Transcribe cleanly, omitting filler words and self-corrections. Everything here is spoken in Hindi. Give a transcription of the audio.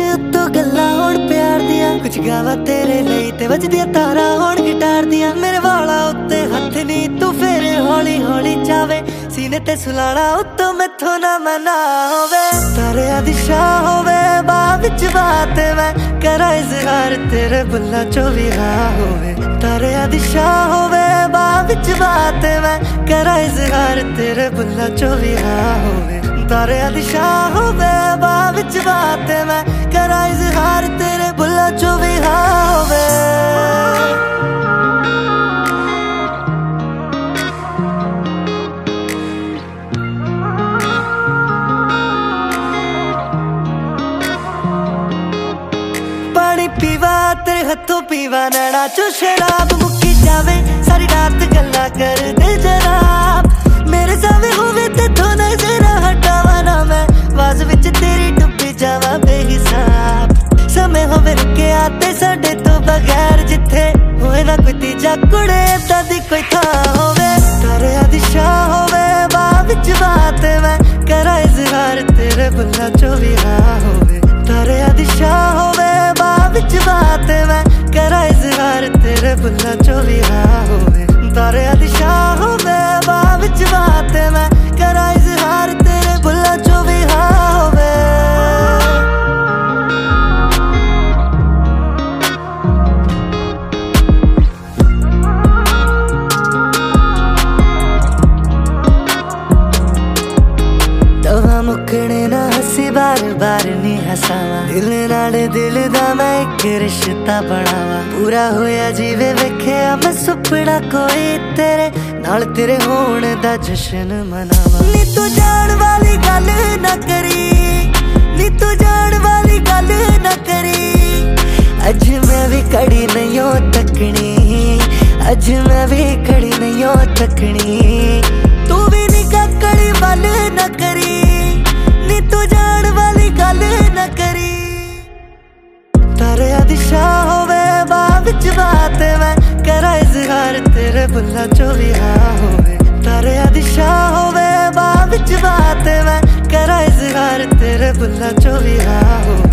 उत्तों गल्लां होण प्यार दियां, कुछ गावा तेरे लई ते वजदियां तारा होण गिटार दियां। मेरे वाला उत्ते हथ नी तू फेरे हौली हौली जावे, सीने ते सुलाना उत्तों मैथों ना मना होवे। तारियां दी शाह होवे बाह विच बात मैं करा इजहार, तेरे बुल्लां चों भी हाँ होवे। तारियां दी शाह होवे बाह विच बात मैं करा इजहार, तेरे बुल्लां चों भी हाँ होवे। तारियां दी शाह होवे बाह विच बात मैं करा इजहार, तेरे बुल्लां चों भी हाँ होवे। पानी पीवा तेरे हथों पीवा, नैना चो शराब मुक्की जावे, सारी रात गल्ला कर दे जनाब। मेरे सावे होवे ते तो नजर हटावा ना मैं, वाज विच तेरी डुबी जावा बेहिसाब। समय होवे रुके आते साडे तो बगैर, जिथे होए ना कोई तीजा कुड़े दा दी कोई थां होवे। तारियां दी शाह होवे बाह विच बात मैं करा इजहार, तेरे बुल्लां चों भी हाँ होवे। तारियां दी शाह होवे बाह विच बात मैं करा इजहार, तेरे बुल्लां चों भी हाँ होवे। तारियां दी शाह होवे बाह विच बात मैं करा इजहार, तेरे बुल्लां चों भी हाँ होवे। तवा मुकने ना हसी बार बार नी हसावा, दिल नाल दिल दा मैं एक रिश्ता बनावा। पूरा होया जीवे वेखिया मैं सुपना कोई तेरे नाल, तेरे होण दा जश्न मनावा। नी तू जान वाली गल ना करी, नी तू जान वाली गल ना करी। अज मैं भी खड़ी नहीं हो तकनी, अज मैं भी खड़ी नहीं हो तकनी। तू भी नी ककड़ी वाल ना करी, नी तू जान वाली गल ना करी। तारियां दी शाह होवे बाह विच बात मैं करा इजहार, तेरे बुल्लां चों भी हाँ होवे। तारियां दी शाह होवे बाह विच बात मैं करा इजहार, तेरे बुल्लां चों भी हाँ होवे।